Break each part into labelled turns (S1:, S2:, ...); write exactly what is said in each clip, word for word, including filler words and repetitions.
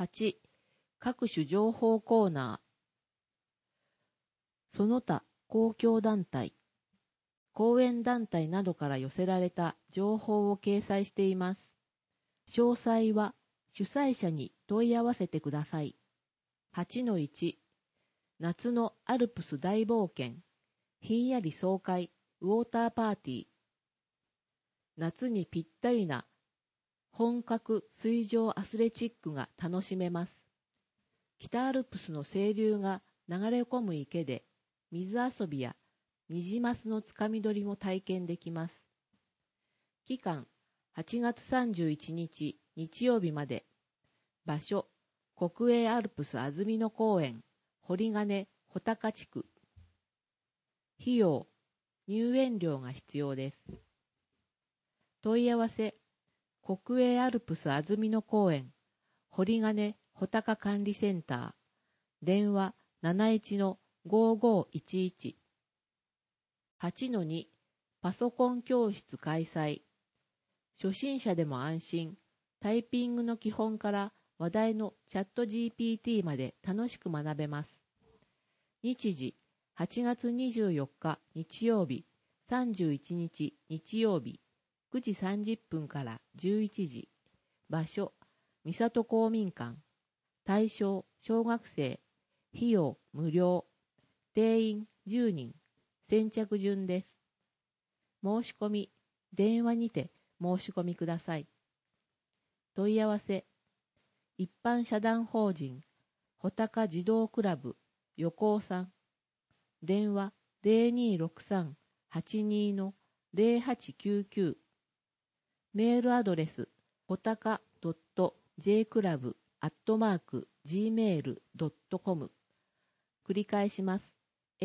S1: はち、各種情報コーナー。その他公共団体、講演団体などから寄せられた情報を掲載しています。詳細は主催者に問い合わせてください。はちのいち、夏のアルプス大冒険、ひんやり爽快、ウォーターパーティー。夏にぴったりな本格水上アスレチックが楽しめます。北アルプスの清流が流れ込む池で水遊びやニジマスのつかみ取りも体験できます。期間はちがつさんじゅういちにち日曜日まで。場所国営アルプス安曇野公園堀金穂高地区。費用入園料が必要です。問い合わせ国営アルプス安曇野公園堀金穂高管理センター電話 なないちのごーごーいちいち。 はちのに パソコン教室開催。初心者でも安心、タイピングの基本から話題のチャット ジーピーティー まで楽しく学べます。日時はちがつにじゅうよっか日曜日、さんじゅういちにち日曜日、くじさんじゅっぷんからじゅういちじ。場所三郷公民館。対象小学生。費用無料。定員じゅうにん。先着順です。申し込み電話にて申し込みください。問い合わせ一般社団法人穂高児童クラブ横尾さん。電話 ゼロにーろくさん はちにーのゼロはちきゅうきゅう。メールアドレスほたか ジェイクラブ アットマーク ジーメール ドットコム。 繰り返します。ホ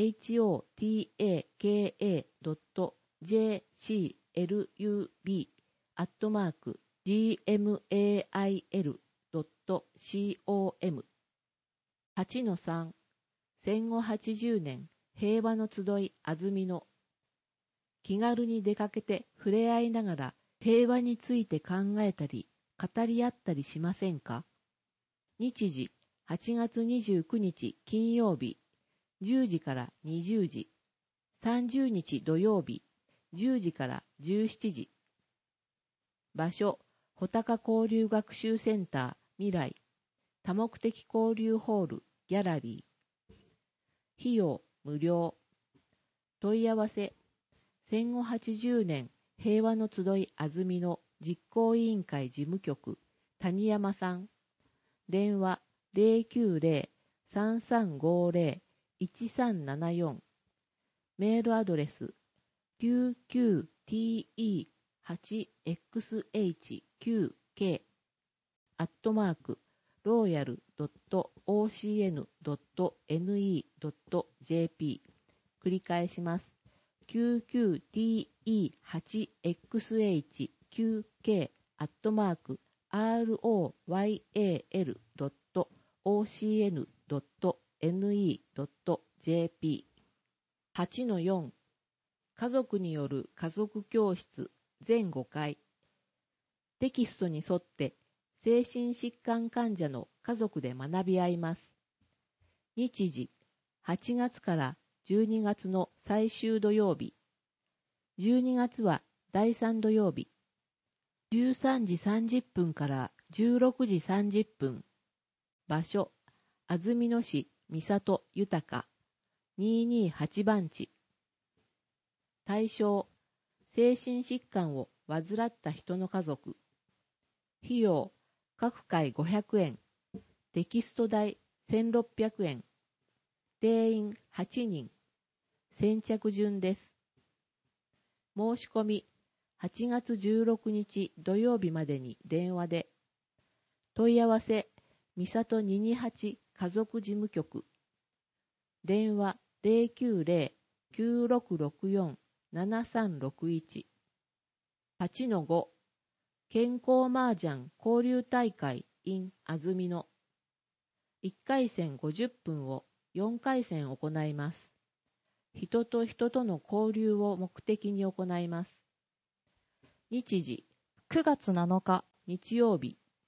S1: タカ アットマーク ジーメール ドットコム。 はちのさん 戦後はちじゅうねん平和の集い安曇野。気軽に出かけて触れ合いながら平和について考えたり語り合ったりしませんか。日時はちがつにじゅうくにち金曜日じゅうじからにじゅうじ、さんじゅうにち土曜日じゅうじからじゅうしちじ。場所穂高交流学習センター未来多目的交流ホールギャラリー。費用無料。問い合わせ戦後はちじゅうねん平和の集い安曇野実行委員会事務局谷山さん。電話 ゼロきゅうゼロ さんさんごゼロ いちさんななよん。メールアドレス キューキューティーイーはちエックスエイチキューケー アットマークローヤルドットオーシーエヌドットエヌイードットジェーピー。繰り返します。キューキューティーイーはちエックスエイチキューケー アットマーク アールオーワイエーエルドットオーシーエヌドットエヌイードットジェーピー。はちのよん 家族による家族教室全ごかい。テキストに沿って精神疾患患者の家族で学び合います。日時はちがつからじゅうにがつの最終土曜日。じゅうにがつはだいさん土曜日。じゅうさんじさんじゅっぷんからじゅうろくじさんじゅっぷん。場所安曇野市三郷豊にひゃくにじゅうはち番地。対象精神疾患を患った人の家族。費用各回ごひゃくえん。テキスト代せんろっぴゃくえん。定員はちにん。先着順です。申し込みはちがつじゅうろくにち土曜日までに電話で。問い合わせ三郷にひゃくにじゅうはち家族事務局。電話ゼロきゅうゼロ きゅうろくろくよん ななさんろくいち。はちのご 健康麻雀交流大会 in 安曇野。いっかい戦ごじゅっぷんをよんかい戦行います。人と人との交流を目的に行います。日時くがつなのか日曜日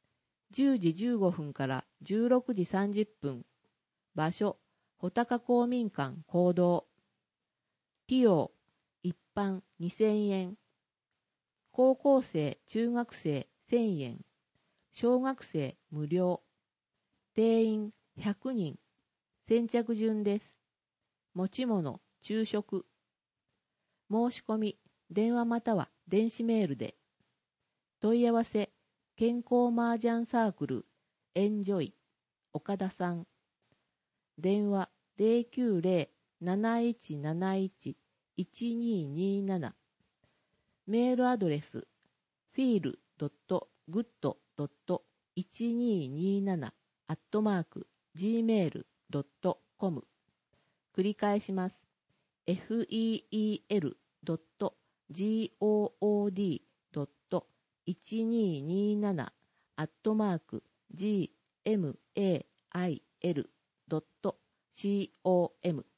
S1: じゅうじじゅうごふんからじゅうろくじさんじゅっぷん。場所、穂高公民館講堂。費用、一般にせんえん。高校生、中学生せんえん。小学生無料。定員ひゃくにん。先着順です。持ち物、昼食。申し込み、電話または電子メールで。問い合わせ、健康麻雀サークル、エンジョイ、岡田さん。電話 ゼロきゅうゼロ なないちなないち いちにになな。メールアドレス、フィールドットグッドドットいちにになな アットマーク ジーメールドットコム。繰り返します。フィールドットゴッドドットいちにになな アットマーク ジーメールドットコム